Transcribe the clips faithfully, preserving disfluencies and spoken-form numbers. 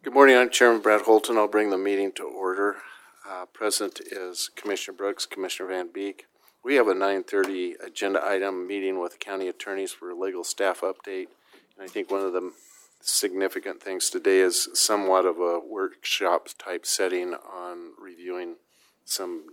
Good morning, I'm Chairman Brad Holton. I'll bring the meeting to order. Uh, present is Commissioner Brooks, Commissioner Van Beek. We have a nine thirty agenda item, meeting with county attorneys for a legal staff update. And I think one of the significant things today is somewhat of a workshop type setting on reviewing some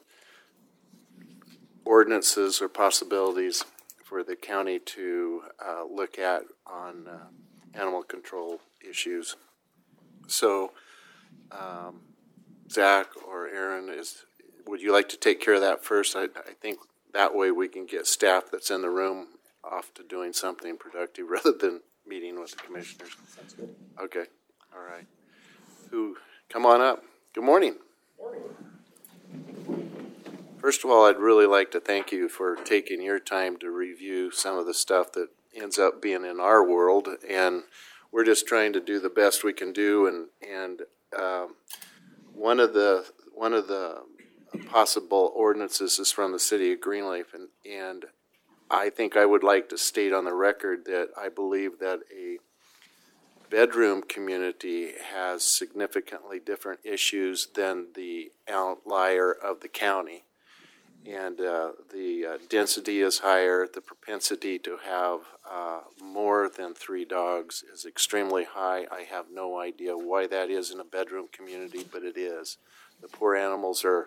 ordinances or possibilities for the county to uh, look at on uh, animal control issues. So, um, Zach or Aaron, is would you like to take care of that first? I, I think that way we can get staff that's in the room off to doing something productive rather than meeting with the commissioners. Sounds good. Okay, all right. Who, come on up. Good morning. Morning. First of all, I'd really like to thank you for taking your time to review some of the stuff that ends up being in our world, and we're just trying to do the best we can do. And and um, one of the one of the possible ordinances is from the city of Greenleaf, and and I think I would like to state on the record that I believe that a bedroom community has significantly different issues than the outlier of the county. And uh, the uh, density is higher. The propensity to have uh, more than three dogs is extremely high. I have no idea why that is in a bedroom community, but it is. The poor animals are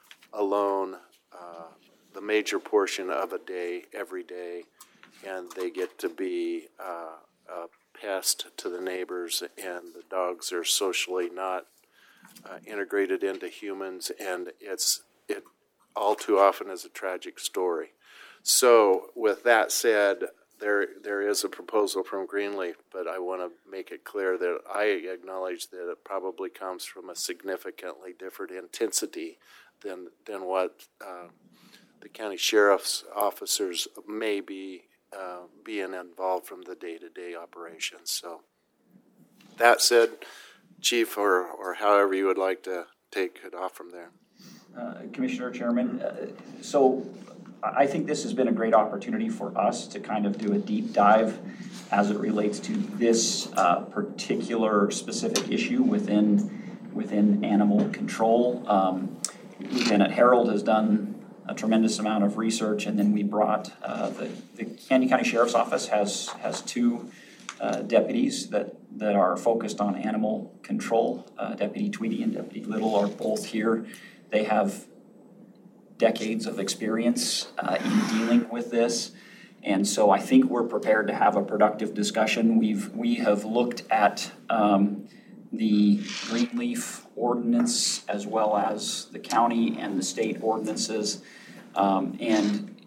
alone uh, the major portion of a day, every day, and they get to be uh, a pest to the neighbors, and the dogs are socially not uh, integrated into humans, and it's it all too often is a tragic story. So with that said, there there is a proposal from Greenleaf, but I want to make it clear that I acknowledge that it probably comes from a significantly different intensity than than what uh, the county sheriff's officers may be uh, being involved from the day-to-day operations. So that said, Chief, or or however you would like to take it off from there. Uh, Commissioner, Chairman, uh, so I think this has been a great opportunity for us to kind of do a deep dive as it relates to this uh, particular specific issue within within animal control. Um, Lieutenant Harold has done a tremendous amount of research, and then we brought uh, the, the Canyon County Sheriff's Office has has two uh, deputies that, that are focused on animal control. Uh, Deputy Tweedy and Deputy Little are both here. They have decades of experience uh, in dealing with this, and so I think we're prepared to have a productive discussion. We've we have looked at um, the Greenleaf ordinance as well as the county and the state ordinances, um, and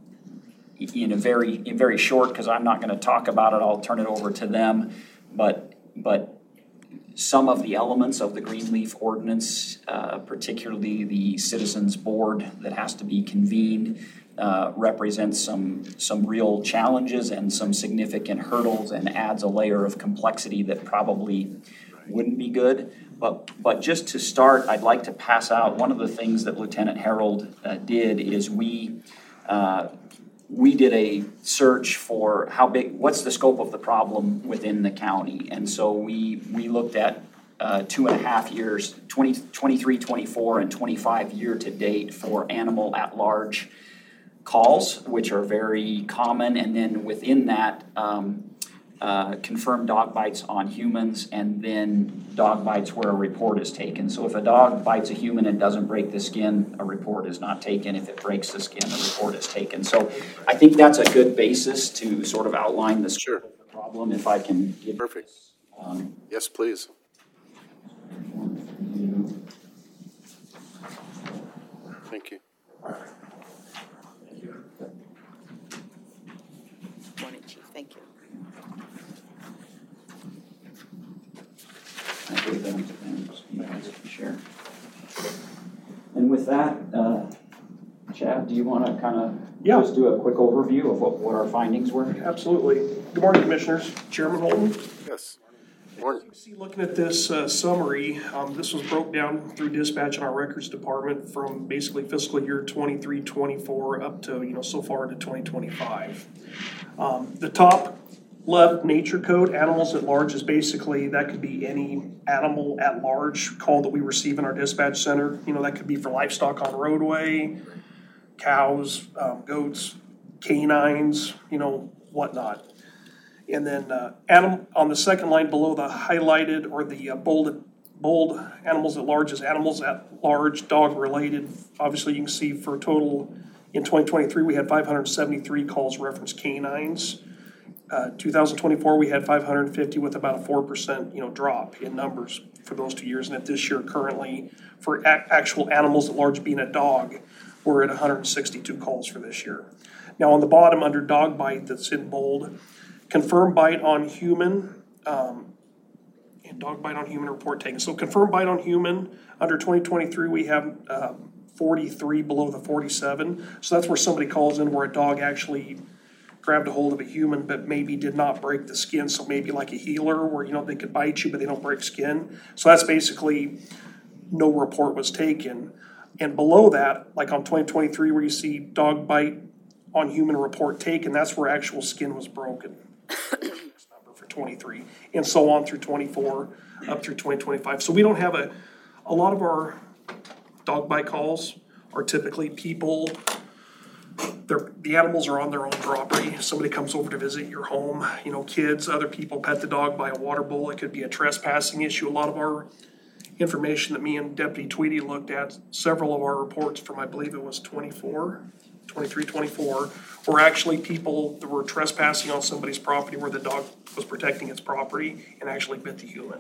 in a very in very short, because I'm not going to talk about it, I'll turn it over to them. But but. Some of the elements of the Greenleaf ordinance, uh, particularly the citizens board that has to be convened, uh, represents some some real challenges and some significant hurdles, and adds a layer of complexity that probably wouldn't be good. But but just to start, I'd like to pass out one of the things that Lieutenant Harold uh, did is we. Uh, We did a search for how big, what's the scope of the problem within the county. And so we we looked at uh, two and a half years, twenty, twenty-three, twenty-four, and twenty-five year to date for animal at large calls, which are very common. And then within that, um, uh, confirmed dog bites on humans, and then dog bites where a report is taken. So if a dog bites a human and doesn't break the skin, a report is not taken. If it breaks the skin, a report is taken. So I think that's a good basis to sort of outline the scope Sure. of the problem. If I can give Perfect. um, Yes, please. Thank you. Morning, Chief. Thank you. I believe that and you guys can share. And with that, uh, Chad, do you want to kind of Yeah. just do a quick overview of what, what our findings were? Absolutely. Good morning, Commissioners. Chairman Holton. Yes. As Morning. you can see, looking at this uh, summary, um, this was broke down through dispatch in our records department from basically fiscal year twenty-three, twenty-four up to, you know, so far into twenty twenty-five. Um, the top left nature code, animals at large is basically, that could be any animal at large call that we receive in our dispatch center. You know, that could be for livestock on roadway, cows, um, goats, canines, you know, whatnot. And then uh, animal, on the second line below the highlighted or the uh, bolded, bold animals at large is animals at large, dog related. Obviously, you can see for a total in twenty twenty-three, we had five hundred seventy-three calls reference canines. Uh, two thousand twenty-four, we had five hundred fifty with about a four percent, you know, drop in numbers for those two years. And at this year, currently, for a- actual animals at large being a dog, we're at one hundred sixty-two calls for this year. Now, on the bottom, under dog bite, that's in bold, confirmed bite on human, um, and dog bite on human report taken. So confirmed bite on human, under twenty twenty-three, we have uh, forty-three below the forty-seven. So that's where somebody calls in where a dog actually grabbed a hold of a human but maybe did not break the skin. So maybe like a healer where, you know, they could bite you but they don't break skin. So that's basically no report was taken. And below that, like on twenty twenty-three where you see dog bite on human report taken, that's where actual skin was broken. Number for twenty-three, and so on through twenty-four, up through twenty twenty-five. So we don't have a, a lot of our dog bite calls are typically people, they're, the animals are on their own property. Somebody comes over to visit your home, you know, kids, other people pet the dog by a water bowl. It could be a trespassing issue. A lot of our information that me and Deputy Tweedy looked at, several of our reports from, I believe it was twenty-four, twenty-three, twenty-four, were actually people that were trespassing on somebody's property where the dog was protecting its property and actually bit the human.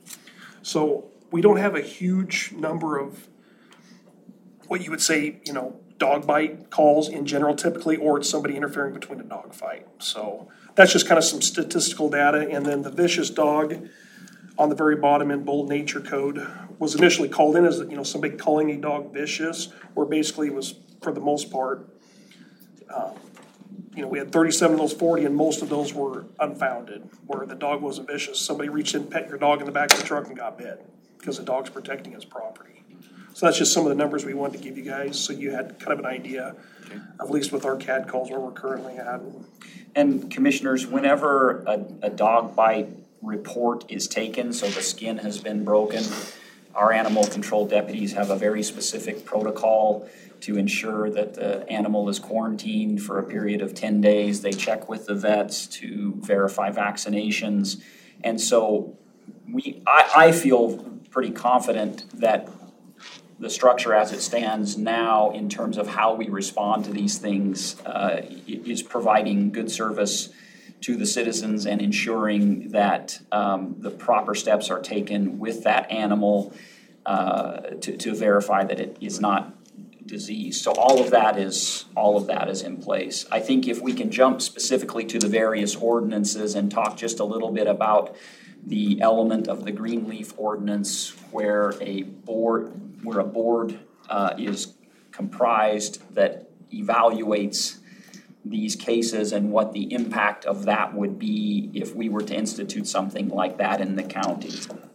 So we don't have a huge number of what you would say, you know, dog bite calls in general typically, or it's somebody interfering between a dog fight. So that's just kind of some statistical data. And then the vicious dog on the very bottom in bold nature code was initially called in as, you know, somebody calling a dog vicious, where basically it was, for the most part, uh, you know, we had thirty-seven of those forty, and most of those were unfounded, where the dog wasn't vicious. Somebody reached in, pet your dog in the back of the truck and got bit because the dog's protecting his property. So that's just some of the numbers we wanted to give you guys, so you had kind of an idea, at least with our C A D calls, where we're currently at. And commissioners, whenever a, a dog bite report is taken, so the skin has been broken, our animal control deputies have a very specific protocol to ensure that the animal is quarantined for a period of ten days. They check with the vets to verify vaccinations. And so we, I, I feel pretty confident that the structure as it stands now in terms of how we respond to these things uh, is providing good service to the citizens and ensuring that um, the proper steps are taken with that animal uh, to, to verify that it is not diseased. So all of that is all of that is in place. I think if we can jump specifically to the various ordinances and talk just a little bit about the element of the Greenleaf ordinance where a board where a board uh, is comprised that evaluates these cases and what the impact of that would be if we were to institute something like that in the county.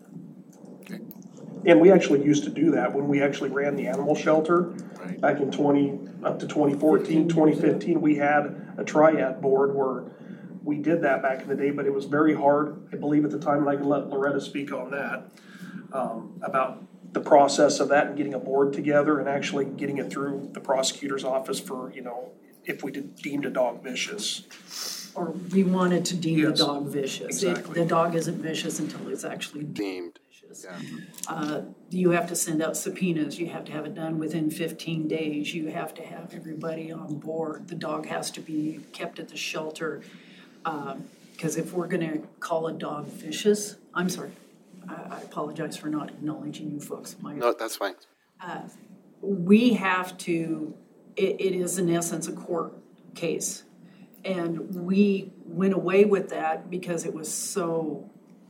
And we actually used to do that when we actually ran the animal shelter Right. back in twenty, up to twenty fourteen, twenty fifteen. We had a triad board where we did that back in the day, but it was very hard, I believe at the time, and I can let Loretta speak on that, um, about the process of that and getting a board together and actually getting it through the prosecutor's office for, you know, if we did deemed a dog vicious. Or we wanted to deem the Yes, dog vicious. It- exactly. The dog isn't vicious until it's actually deemed Deemed. vicious. Yeah. Uh, You have to send out subpoenas, you have to have it done within fifteen days, you have to have everybody on board. The dog has to be kept at the shelter. Because if we're gonna call a dog vicious, I'm sorry, I I apologize for not acknowledging you folks. My No, that's fine. we have to, it, it is in essence a court case. And we went away with that because it was so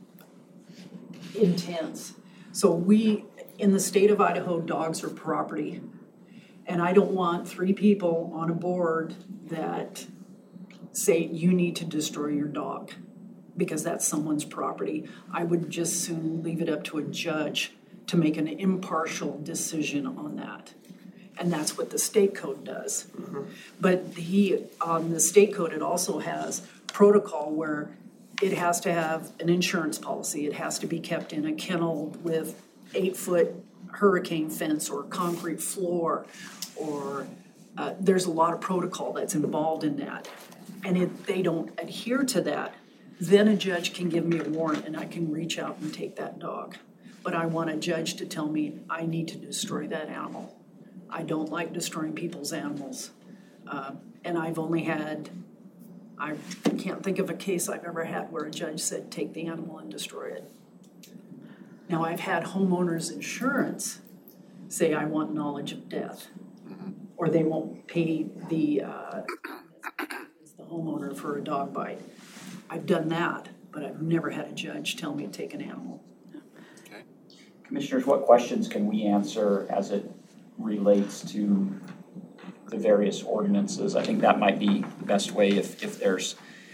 intense. So we, in the state of Idaho, dogs are property. And I don't want three people on a board that say you need to destroy your dog because that's someone's property. I would just soon leave it up to a judge to make an impartial decision on that. And that's what the state code does. Mm-hmm. But he, on the state code, it also has protocol where it has to have an insurance policy. It has to be kept in a kennel with eight-foot hurricane fence or concrete floor, or uh, there's a lot of protocol that's involved in that. And if they don't adhere to that, then a judge can give me a warrant and I can reach out and take that dog. But I want a judge to tell me I need to destroy that animal. I don't like destroying people's animals. Uh, and I've only had, I can't think of a case I've ever had where a judge said, take the animal and destroy it. Now, I've had homeowners insurance say, I want knowledge of death, or they won't pay the, uh, the homeowner for a dog bite. I've done that, but I've never had a judge tell me to take an animal. Okay. Commissioners, what questions can we answer as it relates to the various ordinances? I think that might be the best way if, if there's,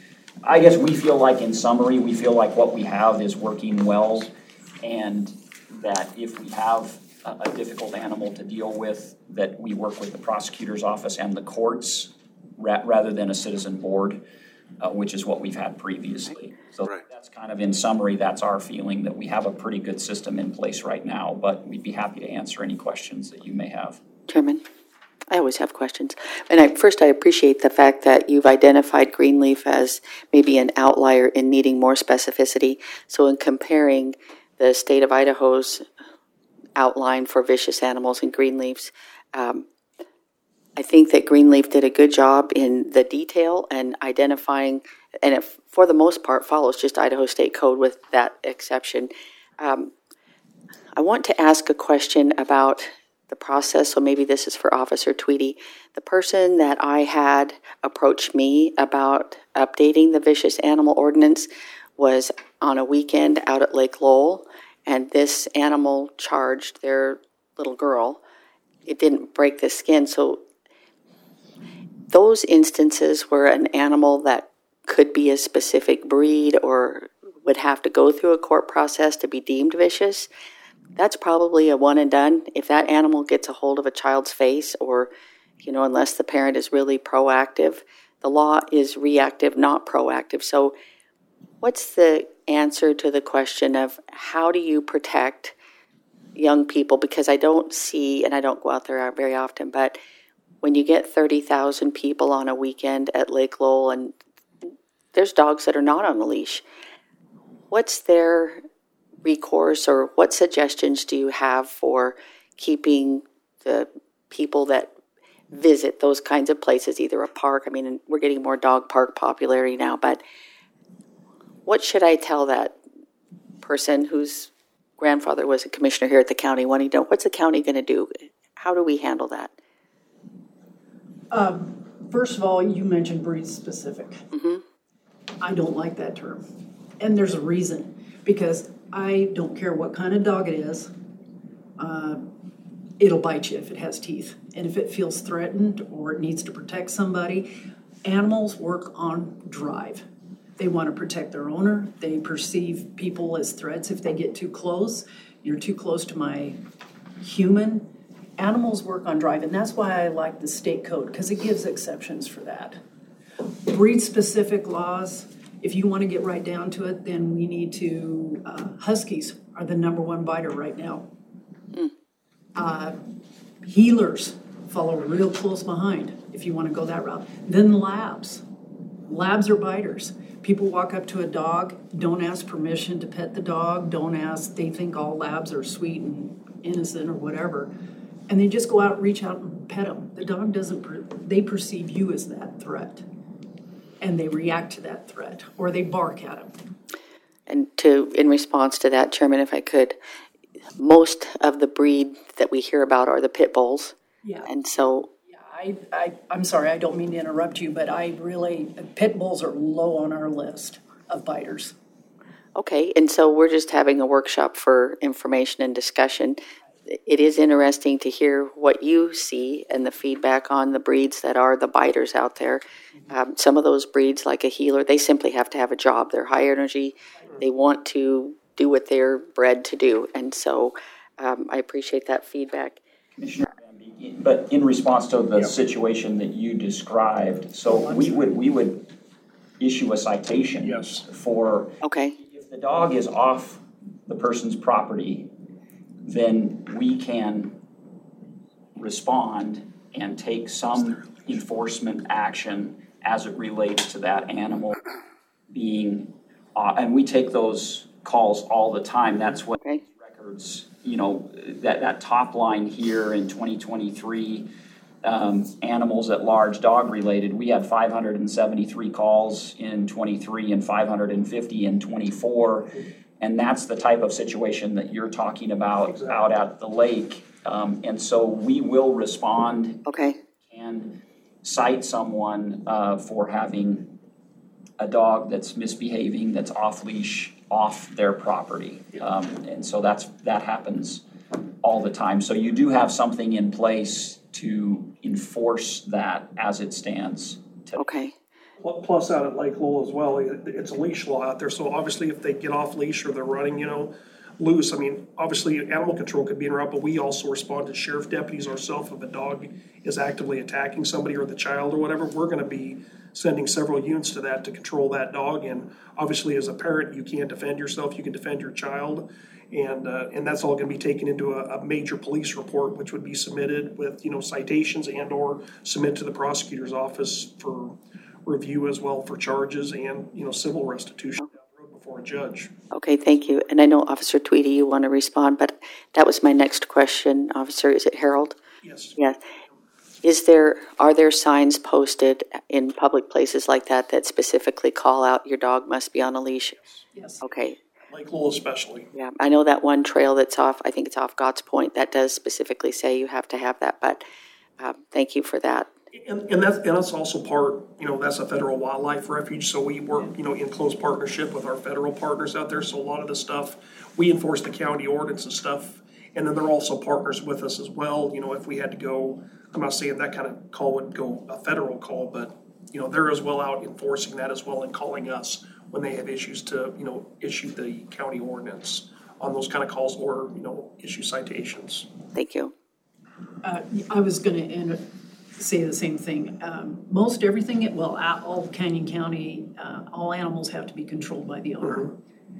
I guess we feel like in summary, we feel like what we have is working well, and that if we have a, a difficult animal to deal with, that we work with the prosecutor's office and the courts ra- rather than a citizen board, uh, which is what we've had previously. So Right. that's kind of in summary, that's our feeling, that we have a pretty good system in place right now, but we'd be happy to answer any questions that you may have. Chairman, I always have questions. And I, first, I appreciate the fact that you've identified Greenleaf as maybe an outlier in needing more specificity. So in comparing the state of Idaho's outline for vicious animals and Greenleaf's, um, I think that Greenleaf did a good job in the detail and identifying, and it, for the most part, follows just Idaho State Code with that exception. Um, I want to ask a question about the process, so maybe this is for Officer Tweedy. The person that I had approach me about updating the vicious animal ordinance was on a weekend out at Lake Lowell, and this animal charged their little girl. It didn't break the skin, so those instances where an animal that could be a specific breed or would have to go through a court process to be deemed vicious, that's probably a one and done. If that animal gets a hold of a child's face, or, you know, unless the parent is really proactive, the law is reactive, not proactive. So what's the answer to the question of how do you protect young people? Because I don't see, and I don't go out there very often, but when you get thirty thousand people on a weekend at Lake Lowell and there's dogs that are not on a leash, what's their recourse, or what suggestions do you have for keeping the people that visit those kinds of places, either a park? I mean, we're getting more dog park popularity now, but what should I tell that person whose grandfather was a commissioner here at the county wanting to know, what's the county going to do? How do we handle that? Um, first of all, you mentioned breed specific. Mm-hmm. I don't like that term. And there's a reason, because I don't care what kind of dog it is. Uh, it'll bite you if it has teeth. And if it feels threatened or it needs to protect somebody, animals work on drive. They want to protect their owner. They perceive people as threats if they get too close. You're too close to my human. Animals work on drive, and that's why I like the state code, because it gives exceptions for that. Breed-specific laws, if you want to get right down to it, then we need to, uh, Huskies are the number one biter right now. Mm. Uh, healers follow real close behind, if you want to go that route. Then labs. Labs are biters. People walk up to a dog, don't ask permission to pet the dog, don't ask, they think all labs are sweet and innocent or whatever. And they just go out, reach out and pet them. The dog doesn't, per- they perceive you as that threat. And they react to that threat, or they bark at them. And to, in response to that, Chairman, if I could, most of the breed that we hear about are the pit bulls. Yeah. And so, Yeah, I, I, I'm sorry, I don't mean to interrupt you, but I really, pit bulls are low on our list of biters. okay, and so we're just having a workshop for information and discussion. It is interesting to hear what you see and the feedback on the breeds that are the biters out there. Um, some of those breeds, like a healer, they simply have to have a job. They're high energy. They want to do what they're bred to do. And so um, I appreciate that feedback. Commissioner Van Beek, but in response to the situation that you described, so we would we would issue a citation. Yes. For, Okay, if the dog is off the person's property, then we can respond and take some enforcement action as it relates to that animal being, uh, and we take those calls all the time. That's what okay, records, you know, that, that top line here in twenty twenty-three, um, animals at large, dog related, we had five hundred seventy-three calls in twenty-three and five hundred fifty in twenty-four. And that's the type of situation that you're talking about Exactly. out at the lake. Um, and so we will respond okay, and cite someone, uh, for having a dog that's misbehaving, that's off leash, off their property. Um, and so that's, that happens all the time. So you do have something in place to enforce that as it stands today. okay, Pl- Plus out at Lake Lowell as well, it- it's a leash law out there, so obviously if they get off leash or they're running, you know, loose, I mean, obviously animal control could be in route, but we also respond to sheriff deputies ourselves if a dog is actively attacking somebody or the child or whatever, we're gonna be sending several units to that to control that dog, and obviously as a parent, you can't defend yourself, you can defend your child. And, uh, and that's all gonna be taken into a, a major police report, which would be submitted with, you know, citations and or submit to the prosecutor's office for review as well for charges and, you know, civil restitution down the road before a judge. okay, thank you. And I know Officer Tweedy, you want to respond, but that was my next question. Officer, is it Harold? Yes. Yes. Is there, are there signs posted in public places like that that specifically call out your dog must be on a leash? Yes. Okay, Lake Lowell especially. yeah, I know that one trail that's off, I think it's off God's Point, that does specifically say you have to have that, but um, thank you for that. And, and that's, and that's also part, you know, that's a federal wildlife refuge, so we work, you know, in close partnership with our federal partners out there, so a lot of the stuff, we enforce the county ordinance and stuff, and then they're also partners with us as well, you know, if we had to go, I'm not saying that kind of call would go a federal call, but, you know, they're as well out enforcing that as well and calling us when they have issues to, you know, issue the county ordinance on those kind of calls or, you know, issue citations. Thank you. Uh, I was gonna end, say the same thing. Um, most everything, well, at all Canyon County, uh, all animals have to be controlled by the owner.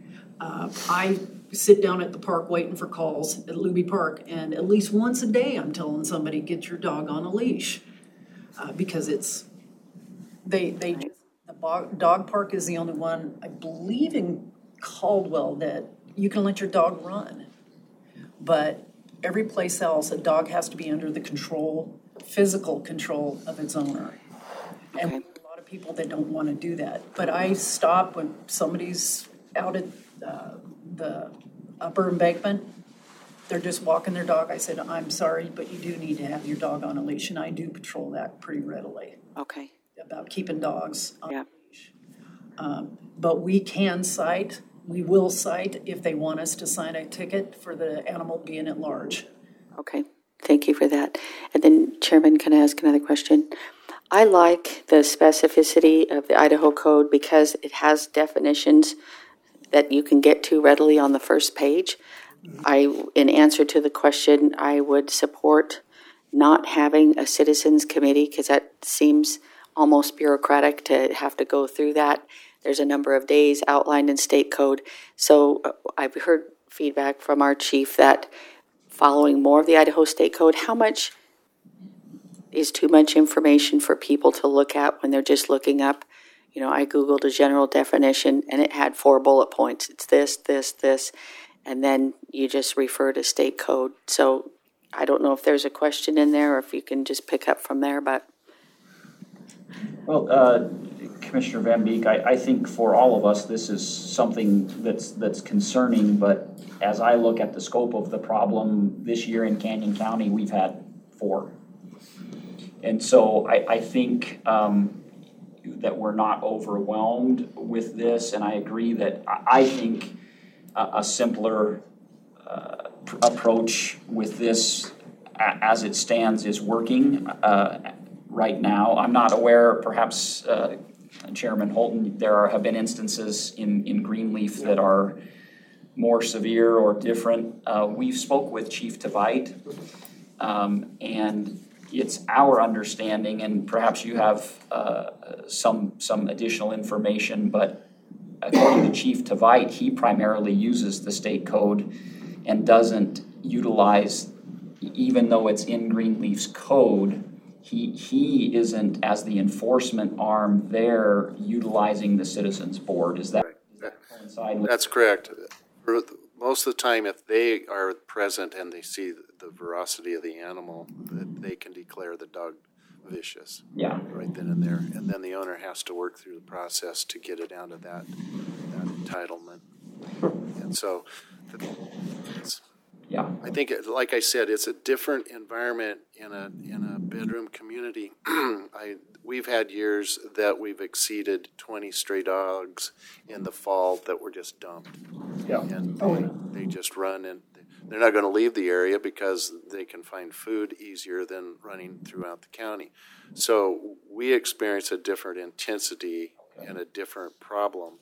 Uh, I sit down at the park waiting for calls at Luby Park, and at least once a day I'm telling somebody, get your dog on a leash. Uh, because it's, they, they, just, the bo- dog park is the only one, I believe in Caldwell, that you can let your dog run. But every place else, a dog has to be under the control, physical control of its owner. And Okay. a lot of people that don't want to do that. But I stop when somebody's out at uh, the upper embankment, they're just walking their dog. I said, I'm sorry, but you do need to have your dog on a leash. And I do patrol that pretty readily Okay, about keeping dogs on yeah, a leash. Um, but we can cite, we will cite if they want us to sign a ticket for the animal being at large. okay, thank you for that. And then Chairman, can I ask another question? I like the specificity of the Idaho Code because it has definitions that you can get to readily on the first page. I, in answer to the question, I would support not having a citizens committee because that seems almost bureaucratic to have to go through that. There's a number of days outlined in state code. So uh, I've heard feedback from our chief that following more of the Idaho state code, how much is too much information for people to look at when they're just looking up? You know, I Googled a general definition and it had four bullet points. It's this, this, this, and then you just refer to state code. So I don't know if there's a question in there or if you can just pick up from there, but. Well, uh, Commissioner Van Beek, I, I think for all of us, this is something that's, that's concerning, but as I look at the scope of the problem this year in Canyon County, we've had four. And so I, I think, um, that we're not overwhelmed with this, and I agree that I, I think a, a simpler uh, pr- approach with this a, as it stands is working uh, right now. I'm not aware, perhaps uh, Chairman Holton, there are, have been instances in, in Greenleaf that are more severe or different. Uh, we've spoke with Chief Tveit, um, and it's our understanding, and perhaps you have uh, some some additional information, but according to Chief Tveit, he primarily uses the state code and doesn't utilize, even though it's in Greenleaf's code, he he isn't, as the enforcement arm there, utilizing the citizens board. Is that, does that coincide with? That's correct. For the- Most of the time, if they are present and they see the veracity of the animal, that they can declare the dog vicious Yeah. right then and there. And then the owner has to work through the process to get it down to that, that entitlement. And so, it's, Yeah. I think, it- like I said, it's a different environment in a in a bedroom community. I we've had years that we've exceeded twenty stray dogs in the fall that were just dumped, Yeah. and Oh, they, yeah. they just run, and they're not going to leave the area because they can find food easier than running throughout the county. So we experience a different intensity and a different problem.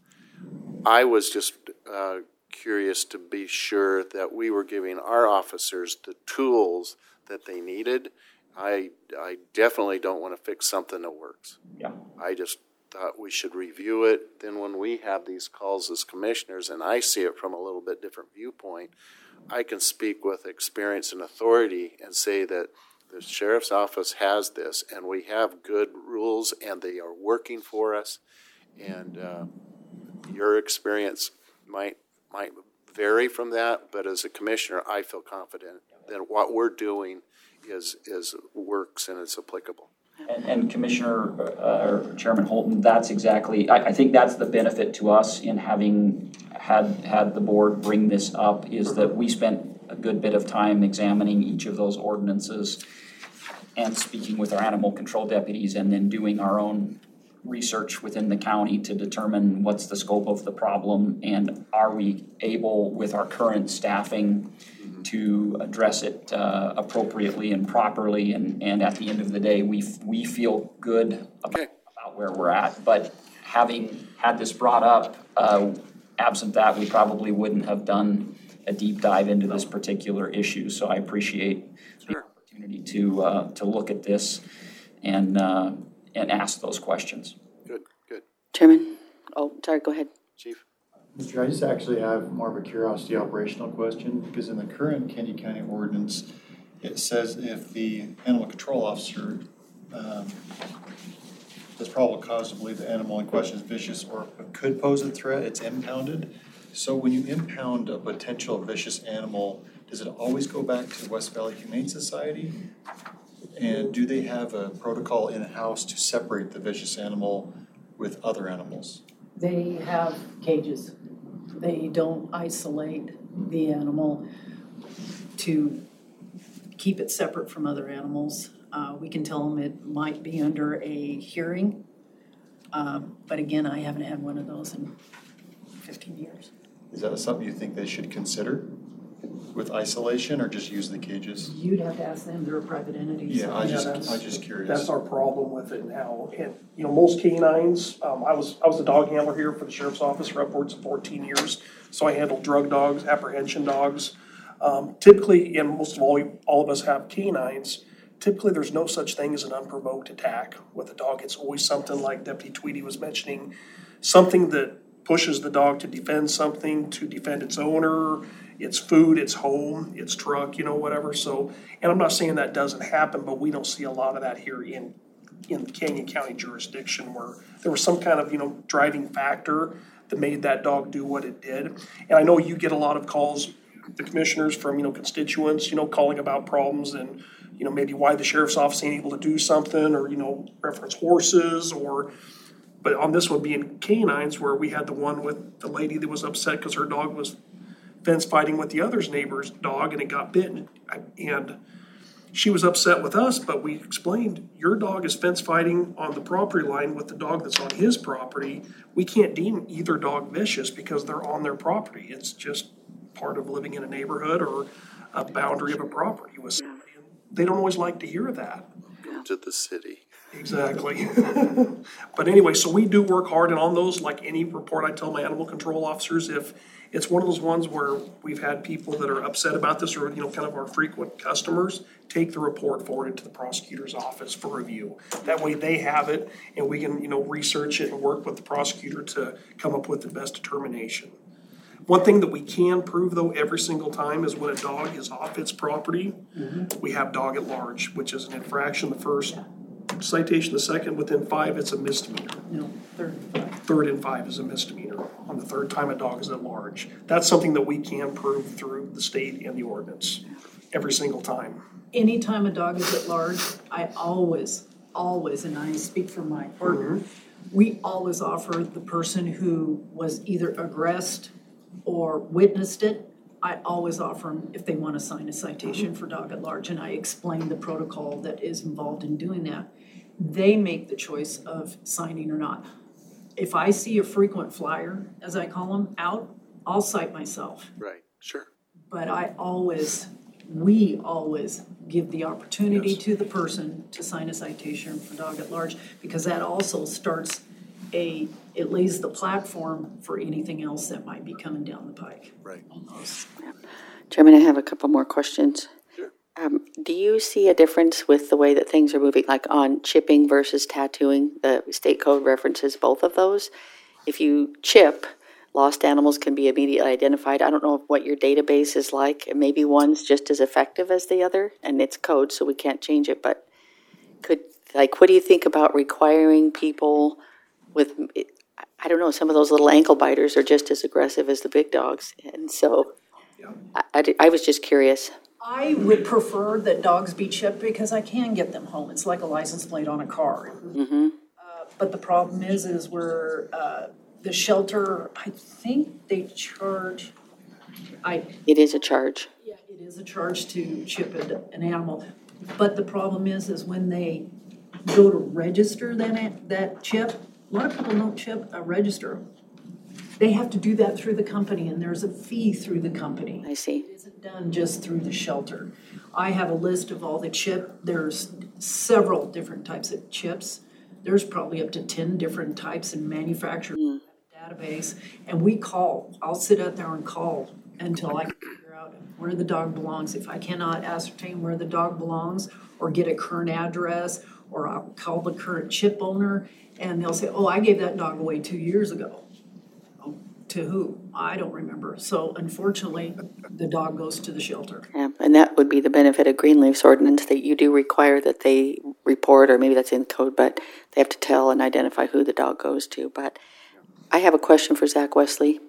I was just uh, curious to be sure that we were giving our officers the tools that they needed. I, I definitely don't want to fix something that works. Yeah. I just thought we should review it. Then when we have these calls as commissioners, and I see it from a little bit different viewpoint, I can speak with experience and authority and say that the sheriff's office has this, and we have good rules, and they are working for us. And uh, your experience might might vary from that, but as a commissioner, I feel confident that what we're doing is is works and it's applicable. And, and Commissioner, uh, or Chairman Holton, that's exactly, I, I think that's the benefit to us in having had, had the board bring this up, is that we spent a good bit of time examining each of those ordinances and speaking with our animal control deputies, and then doing our own research within the county to determine what's the scope of the problem, and are we able with our current staffing to address it uh, appropriately and properly, and, and at the end of the day, we we feel good about, Okay. about where we're at. But having had this brought up, uh, absent that, we probably wouldn't have done a deep dive into this particular issue. So I appreciate the Sure. opportunity to uh, to look at this and uh, and ask those questions. Good, good. Chairman? Oh, sorry, go ahead. Chief? Mister I just actually have more of a curiosity operational question, because in the current Candy County ordinance, it says if the animal control officer um, has probable cause to believe the animal in question is vicious or could pose a threat, it's impounded. So when you impound a potential vicious animal, does it always go back to West Valley Humane Society? And do they have a protocol in-house to separate the vicious animal with other animals? They have cages. They don't isolate the animal to keep it separate from other animals. Uh, we can tell them it might be under a hearing. Uh, but again, I haven't had one of those in fifteen years. Is that something you think they should consider with isolation, or just use the cages? You'd have to ask them, they're a private entity. Yeah, so- I Yeah, just, that's- I'm just curious. That's our problem with it now. And, you know, most canines, um, I was, I was a dog handler here for the sheriff's office for upwards of fourteen years. So I handled drug dogs, apprehension dogs. Um, typically, and most of all, all of us have canines. Typically, there's no such thing as an unprovoked attack with a dog. It's always something like Deputy Tweedy was mentioning, something that pushes the dog to defend something, to defend its owner, its food, its home, its truck, you know, whatever. So, and I'm not saying that doesn't happen, but we don't see a lot of that here in, in the Canyon County jurisdiction, where there was some kind of, you know, driving factor that made that dog do what it did. And I know you get a lot of calls, the commissioners, from, you know, constituents, you know, calling about problems and, you know, maybe why the sheriff's office ain't able to do something, or, you know, reference horses, or, but on this one being canines, where we had the one with the lady that was upset because her dog was fence fighting with the other's neighbor's dog and it got bitten. And she was upset with us, but we explained, your dog is fence fighting on the property line with the dog that's on his property. We can't deem either dog vicious because they're on their property. It's just part of living in a neighborhood or a boundary of a property with somebody. They don't always like to hear that. Welcome to the city. Exactly. But anyway, so we do work hard, and on those, like any report, I tell my animal control officers, if it's one of those ones where we've had people that are upset about this, or, you know, kind of our frequent customers, take the report forward to the prosecutor's office for review. That way they have it, and we can, you know, research it and work with the prosecutor to come up with the best determination. One thing that we can prove, though, every single time is when a dog is off its property, we have dog at large, which is an infraction the first, citation the second, within five, it's a misdemeanor. No, third and five. Third and five is a misdemeanor. On the third time, a dog is at large. That's something that we can prove through the state and the ordinance every single time. Anytime a dog is at large, I always, always, and I speak for my partner, we always offer the person who was either aggressed or witnessed it, I always offer them if they want to sign a citation for dog at large, and I explain the protocol that is involved in doing that. They make the choice of signing or not. If I see a frequent flyer, as I call them, out, I'll cite myself. Right, sure. But I always, we always give the opportunity Yes. to the person to sign a citation for dog at large, because that also starts a, it lays the platform for anything else that might be coming down the pike. Right. On those. Chairman, I have a couple more questions. Sure. Um, do you see a difference with the way that things are moving, like on chipping versus tattooing? The state code references both of those. If you chip, lost animals can be immediately identified. I don't know what your database is like, and maybe one's just as effective as the other, and it's code, so we can't change it, but could, like, what do you think about requiring people with, I don't know, some of those little ankle biters are just as aggressive as the big dogs, and so Yeah. I, I, did- I was just curious. I would prefer that dogs be chipped because I can get them home. It's like a license plate on a car. Mm-hmm. Uh, but the problem is, is where uh, the shelter, I think they charge, I, It is a charge. yeah, it is a charge to chip an an animal. But the problem is, is when they go to register that, that chip, a lot of people don't chip, uh, register. They have to do that through the company, and there's a fee through the company. I see. It isn't done just through the shelter. I have a list of all the chip, there's several different types of chips. There's probably up to ten different types and manufacturers Mm. database, and we call, I'll sit out there and call until I can figure out where the dog belongs. If I cannot ascertain where the dog belongs or get a current address, or I'll call the current chip owner, and they'll say, oh, I gave that dog away two years ago. Oh, to who? I don't remember. So unfortunately, the dog goes to the shelter. Yeah, and that would be the benefit of Greenleaf's ordinance, that you do require that they report, or maybe that's in the code, but they have to tell and identify who the dog goes to. But I have a question for Zach Wesley.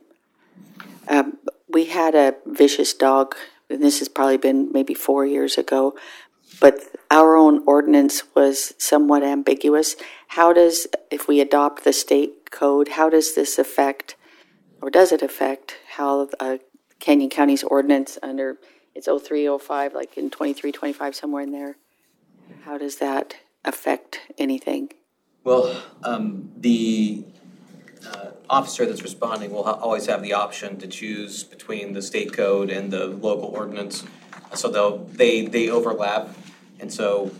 Um, we had a vicious dog, and this has probably been maybe four years ago, but our own ordinance was somewhat ambiguous. How does, if we adopt the state code, how does this affect, or does it affect how uh, Canyon County's ordinance under, it's oh three oh five, like in twenty-three twenty-five, somewhere in there? How does that affect anything? Well, um, the uh, officer that's responding will ha- always have the option to choose between the state code and the local ordinance. So they'll, they, they overlap. And so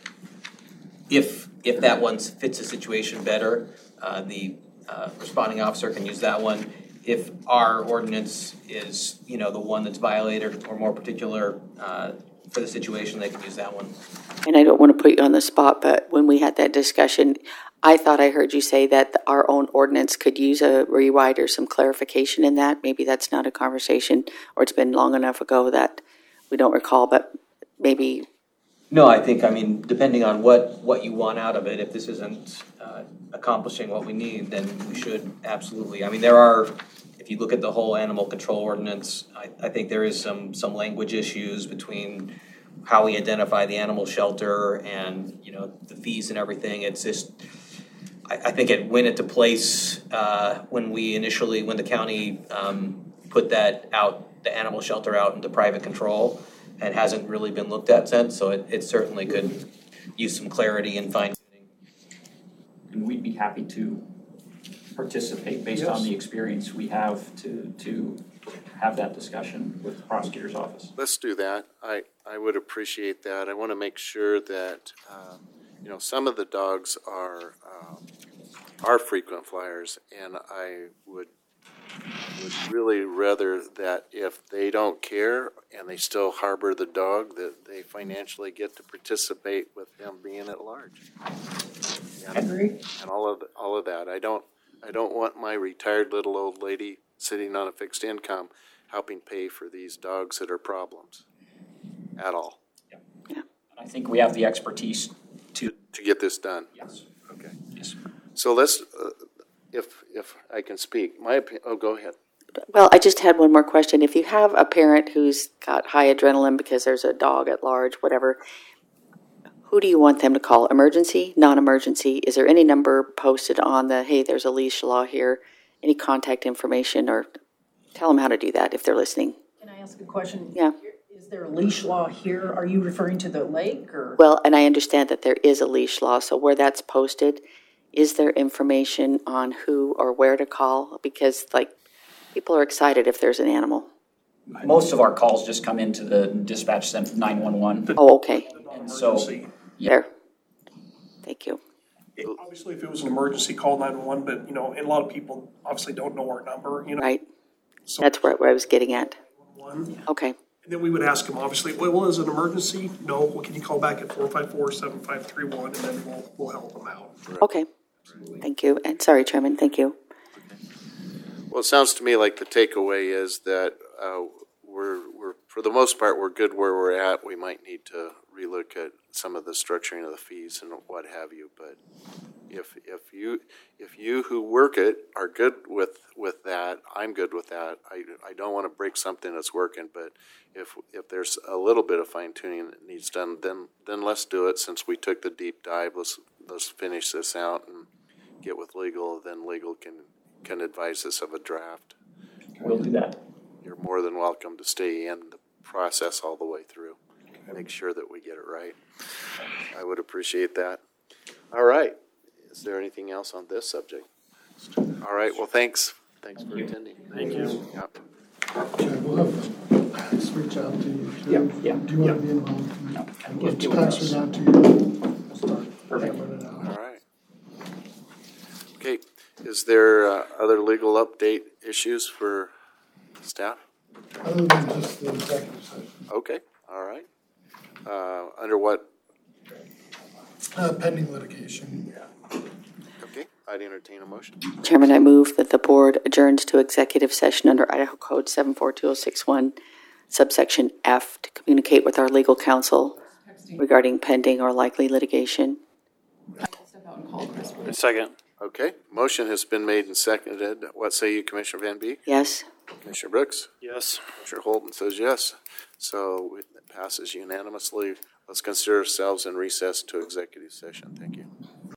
if, if that one fits the situation better, uh, the uh, responding officer can use that one. If our ordinance is, you know, the one that's violated or more particular uh, for the situation, they can use that one. And I don't want to put you on the spot, but when we had that discussion, I thought I heard you say that the- our own ordinance could use a rewrite or some clarification in that. Maybe that's not a conversation, or it's been long enough ago that we don't recall, but maybe. No, I think, I mean, depending on what, what you want out of it, if this isn't uh, accomplishing what we need, then we should absolutely. I mean, there are, if you look at the whole animal control ordinance, I, I think there is some, some language issues between how we identify the animal shelter and, you know, the fees and everything. It's just, I, I think it went into place uh, when we initially, when the county um, put that out, the animal shelter out into private control, and hasn't really been looked at since, so it, it certainly could use some clarity and fine tuning. And we'd be happy to participate based on Yes. the experience we have to, to have that discussion with the prosecutor's office. Let's do that. I, I would appreciate that. I want to make sure that uh, you know, some of the dogs are, um, are frequent flyers, and I would, would really rather that if they don't care and they still harbor the dog, that they financially get to participate with him being at large. I agree. And all of, all of that. I don't, I don't want my retired little old lady sitting on a fixed income helping pay for these dogs that are problems at all. I think we have the expertise to, To get this done. yes, Okay. yes. So let's, uh, if, if I can speak, my opinion, oh, go ahead. Well, I just had one more question. If you have a parent who's got high adrenaline because there's a dog at large, whatever, who do you want them to call? Emergency, non-emergency? Is there any number posted on the, hey, there's a leash law here, any contact information, or tell them how to do that if they're listening? Can I ask a question? Yeah. Is there a leash law here? Are you referring to the lake or? Well, and I understand that there is a leash law, so where that's posted, is there information on who or where to call? Because, like, people are excited if there's an animal. Most of our calls just come into the dispatch center, nine one one. Oh, okay. And so, Emergency. There. Thank you. It- Obviously, if it was an emergency, call nine one one, but, you know, and a lot of people obviously don't know our number, you know. Right. So That's where, where I was getting at. one. Okay. And then we would ask them, obviously, well, well, is it an emergency? No, well, can you call back at four five four, seven five three one, and then we'll, we'll help them out. Okay. Thank you. And sorry, Chairman, thank you. Well, it sounds to me like the takeaway is that uh, we're, we're, for the most part, we're good where we're at. We might need to relook at some of the structuring of the fees and what have you. But if if you if you who work it are good with with that, I'm good with that. I, I don't want to break something that's working. But if if there's a little bit of fine tuning that needs done, then then let's do it. Since we took the deep dive, let's let's finish this out and get with legal. Then legal can. can advise us of a draft. we'll do that. You're more than welcome to stay in the process all the way through. Make sure that we get it right. I would appreciate that. All right. Is there anything else on this subject? All right. Well, thanks. Thanks for attending. Thank you. Yep. Okay, we'll have Pax reach out to you. too. Yeah, yeah, Do you want yeah. to be involved? No, And we'll get deal with Pax those. reach out to you. We'll start Perfect. hammering it out. All right. Okay. Is there uh, other legal update issues for staff? Other than just the executive session. Okay. All right. Uh, under what? Uh, pending litigation. Okay. I'd entertain a motion. Chairman, I move that the board adjourns to executive session under Idaho Code seven four two oh six one, subsection F, to communicate with our legal counsel regarding pending or likely litigation. Second. Okay. Motion has been made and seconded. What say you, Commissioner Van Beek? Yes? Commissioner Brooks? Yes. Commissioner Holden says yes. So it passes unanimously. Let's consider ourselves in recess to executive session. Thank you.